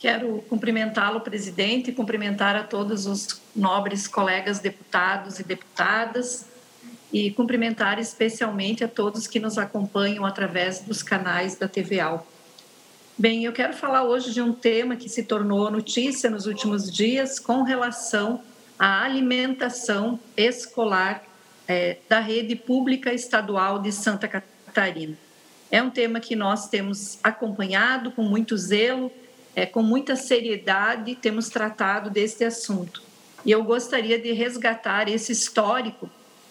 Quero cumprimentá-lo, presidente, e cumprimentar a todos os nobres colegas deputados e deputadas e cumprimentar especialmente a todos que nos acompanham através dos canais da TV Al. Bem, eu quero falar hoje de um tema que se tornou notícia nos últimos dias com relação à alimentação escolar da rede pública estadual de Santa Catarina. É um tema que nós temos acompanhado com muito zelo, com muita seriedade, temos tratado deste assunto. E eu gostaria de resgatar esse histórico,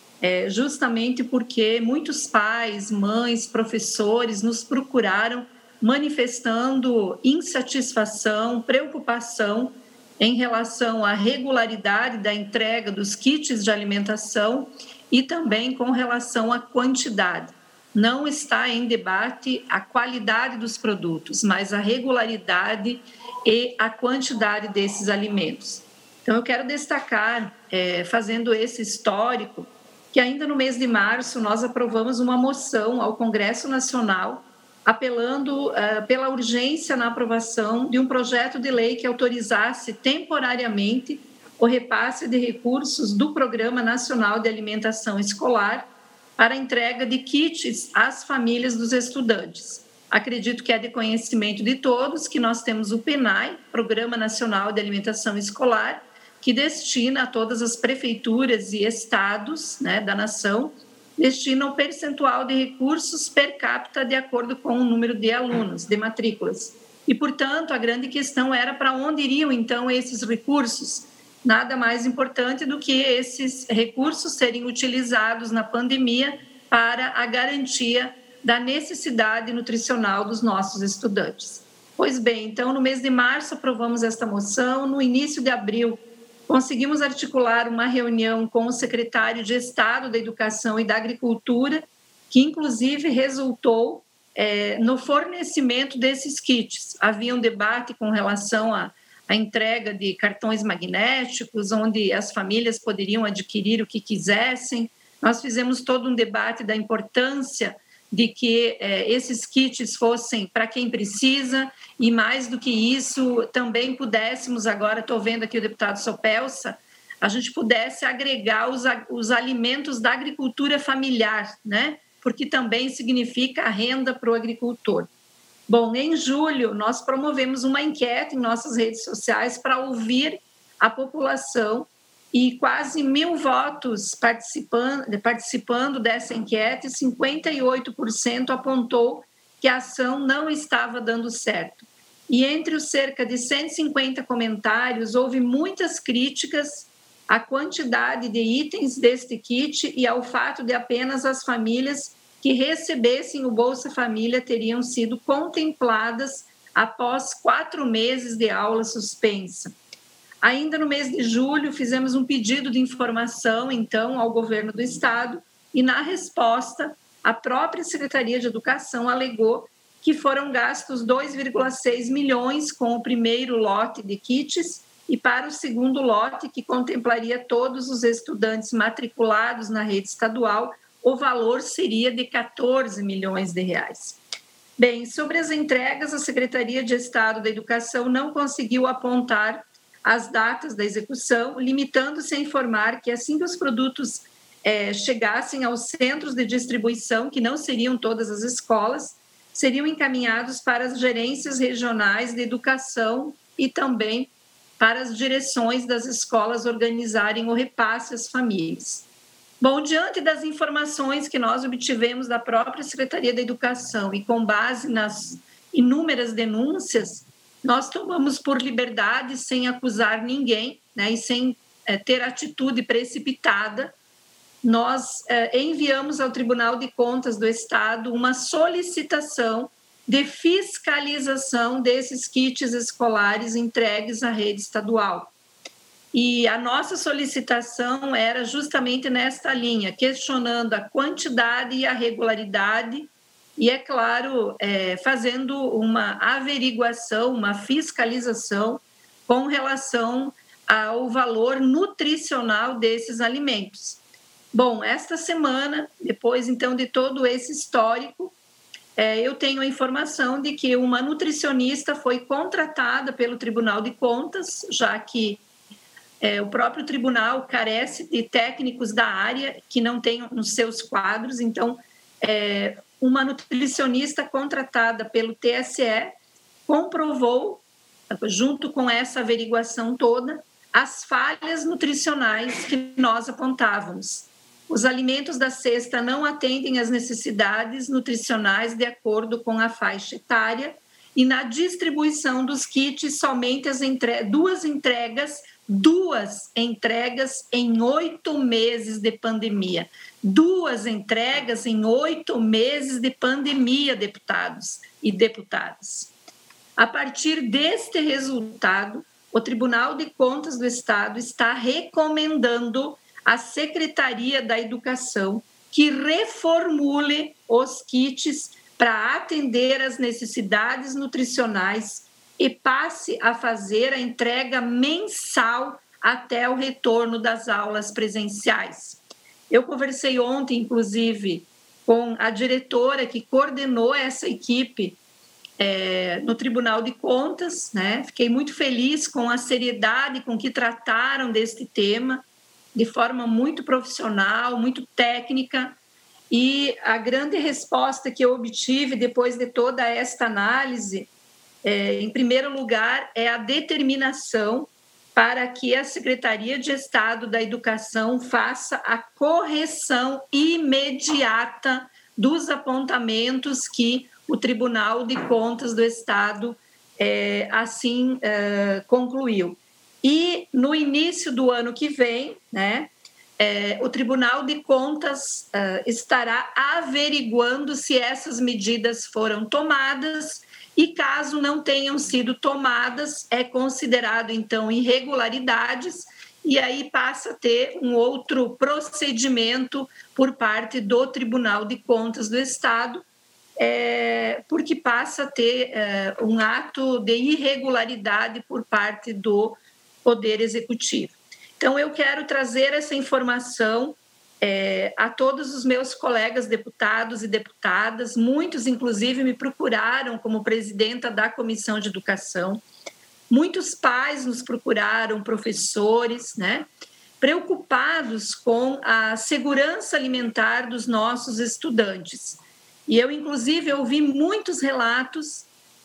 justamente porque muitos pais, mães, professores nos procuraram manifestando insatisfação, preocupação em relação à regularidade da entrega dos kits de alimentação e também com relação à quantidade. Não está em debate a qualidade dos produtos, mas a regularidade e a quantidade desses alimentos. Então, eu quero destacar, fazendo esse histórico, que ainda no mês de março nós aprovamos uma moção ao Congresso Nacional apelando pela urgência na aprovação de um projeto de lei que autorizasse temporariamente o repasse de recursos do Programa Nacional de Alimentação Escolar para a entrega de kits às famílias dos estudantes. Acredito que é de conhecimento de todos que nós temos o PNAE, Programa Nacional de Alimentação Escolar, que destina a todas as prefeituras e estados, da nação, destina o percentual de recursos per capita de acordo com o número de alunos, de matrículas. E, portanto, a grande questão era para onde iriam, então, esses recursos. Nada mais importante do que esses recursos serem utilizados na pandemia para a garantia da necessidade nutricional dos nossos estudantes. Pois bem, então, no mês de março aprovamos esta moção, no início de abril conseguimos articular uma reunião com o secretário de Estado da Educação e da Agricultura, que inclusive resultou no fornecimento desses kits. Havia um debate com relação a entrega de cartões magnéticos, onde as famílias poderiam adquirir o que quisessem. Nós fizemos todo um debate da importância de que esses kits fossem para quem precisa e, mais do que isso, também pudéssemos, agora estou vendo aqui o deputado Sopelsa, a gente pudesse agregar os alimentos da agricultura familiar, porque também significa a renda para o agricultor. Bom, em julho, nós promovemos uma enquete em nossas redes sociais para ouvir a população e quase 1.000 votos participando dessa enquete, 58% apontou que a ação não estava dando certo. E entre os cerca de 150 comentários, houve muitas críticas à quantidade de itens deste kit e ao fato de apenas as famílias que recebessem o Bolsa Família teriam sido contempladas após 4 meses de aula suspensa. Ainda no mês de julho, fizemos um pedido de informação, então, ao governo do Estado, e na resposta, a própria Secretaria de Educação alegou que foram gastos 2,6 milhões com o primeiro lote de kits e para o segundo lote, que contemplaria todos os estudantes matriculados na rede estadual, o valor seria de 14 milhões de reais. Bem, sobre as entregas, a Secretaria de Estado da Educação não conseguiu apontar as datas da execução, limitando-se a informar que assim que os produtos chegassem aos centros de distribuição, que não seriam todas as escolas, seriam encaminhados para as gerências regionais de educação e também para as direções das escolas organizarem o repasse às famílias. Bom, diante das informações que nós obtivemos da própria Secretaria da Educação e com base nas inúmeras denúncias, nós tomamos por liberdade, sem acusar ninguém, e sem ter atitude precipitada, nós enviamos ao Tribunal de Contas do Estado uma solicitação de fiscalização desses kits escolares entregues à rede estadual. E a nossa solicitação era justamente nesta linha, questionando a quantidade e a regularidade e, é claro, fazendo uma averiguação, uma fiscalização com relação ao valor nutricional desses alimentos. Bom, esta semana, depois então de todo esse histórico, eu tenho a informação de que uma nutricionista foi contratada pelo Tribunal de Contas, já que o próprio tribunal carece de técnicos da área que não tenham nos seus quadros. Então, uma nutricionista contratada pelo TSE comprovou, junto com essa averiguação toda, as falhas nutricionais que nós apontávamos. Os alimentos da cesta não atendem às necessidades nutricionais de acordo com a faixa etária, e na distribuição dos kits, somente duas entregas em 8 meses de pandemia. 2 entregas em 8 meses de pandemia, deputados e deputadas. A partir deste resultado, o Tribunal de Contas do Estado está recomendando à Secretaria da Educação que reformule os kits para atender às necessidades nutricionais e passe a fazer a entrega mensal até o retorno das aulas presenciais. Eu conversei ontem, inclusive, com a diretora que coordenou essa equipe no Tribunal de Contas, né? Fiquei muito feliz com a seriedade com que trataram deste tema, de forma muito profissional, muito técnica, e a grande resposta que eu obtive depois de toda esta análise, em primeiro lugar, é a determinação para que a Secretaria de Estado da Educação faça a correção imediata dos apontamentos que o Tribunal de Contas do Estado assim concluiu. E no início do ano que vem, né, o Tribunal de Contas estará averiguando se essas medidas foram tomadas, e caso não tenham sido tomadas, é considerado então irregularidades, e aí passa a ter um outro procedimento por parte do Tribunal de Contas do Estado, porque passa a ter um ato de irregularidade por parte do Poder Executivo. Então, eu quero trazer essa informação a todos os meus colegas deputados e deputadas. Muitos, inclusive, me procuraram como presidenta da Comissão de Educação. Muitos pais nos procuraram, professores, né, preocupados com a segurança alimentar dos nossos estudantes. E eu, inclusive, ouvi muitos relatos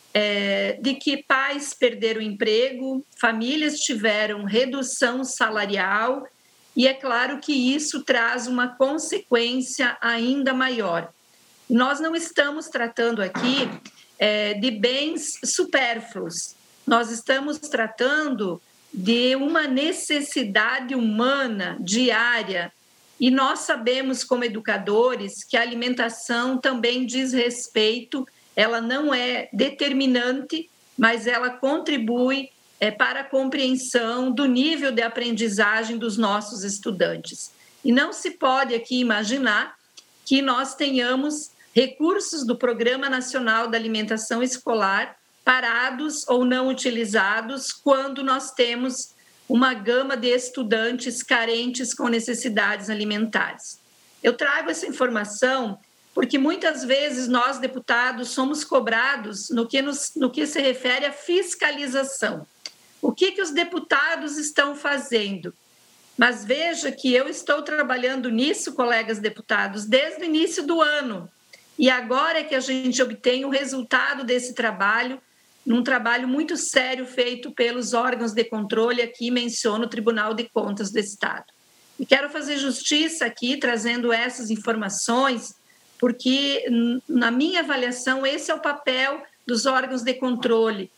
de que pais perderam o emprego, famílias tiveram redução salarial, e é claro que isso traz uma consequência ainda maior. Nós não estamos tratando aqui de bens supérfluos, nós estamos tratando de uma necessidade humana diária, e nós sabemos, como educadores, que a alimentação também diz respeito. Ela não é determinante, mas ela contribui para a compreensão do nível de aprendizagem dos nossos estudantes. E não se pode aqui imaginar que nós tenhamos recursos do Programa Nacional da Alimentação Escolar parados ou não utilizados quando nós temos uma gama de estudantes carentes com necessidades alimentares. Eu trago essa informação porque muitas vezes nós, deputados, somos cobrados no que se refere à fiscalização. O que os deputados estão fazendo? Mas veja que eu estou trabalhando nisso, colegas deputados, desde o início do ano. E agora é que a gente obtém o resultado desse trabalho, num trabalho muito sério feito pelos órgãos de controle, aqui menciono o Tribunal de Contas do Estado. E quero fazer justiça aqui, trazendo essas informações, porque, na minha avaliação, esse é o papel dos órgãos de controle,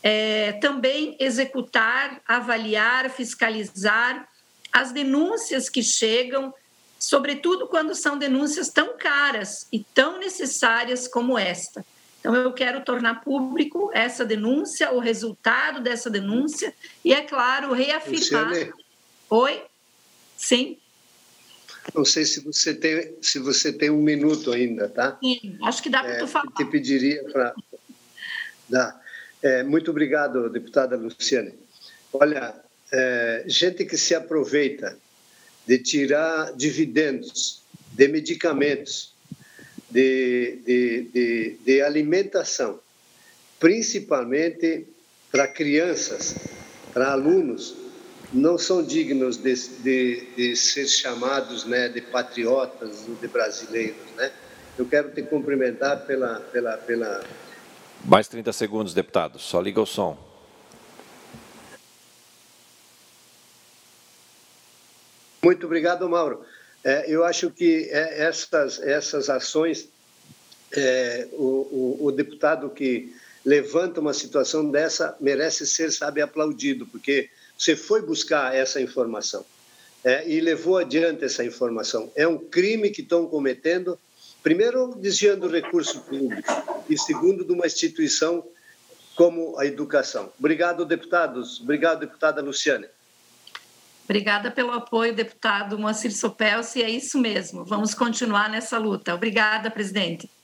também executar, avaliar, fiscalizar as denúncias que chegam, sobretudo quando são denúncias tão caras e tão necessárias como esta. Então, eu quero tornar público essa denúncia, o resultado dessa denúncia, e, é claro, reafirmar... Luciane? Oi? Sim? Não sei se você tem um minuto ainda, tá? Sim, acho que dá para tu falar. Te pediria para... muito obrigado, deputada Luciane. Olha, gente que se aproveita de tirar dividendos de medicamentos de alimentação, principalmente para crianças, para alunos, não são dignos de ser chamados, né, de patriotas ou de brasileiros, né? Eu quero te cumprimentar pela... Mais 30 segundos, deputado. Só liga o som. Muito obrigado, Mauro. Eu acho que essas ações, o deputado que levanta uma situação dessa merece ser, sabe, aplaudido, porque você foi buscar essa informação e levou adiante essa informação. É um crime que estão cometendo, primeiro, desviando recurso público e, segundo, de uma instituição como a educação. Obrigado, deputados. Obrigado, deputada Luciane. Obrigada pelo apoio, deputado Moacir Sopelso, e é isso mesmo. Vamos continuar nessa luta. Obrigada, presidente.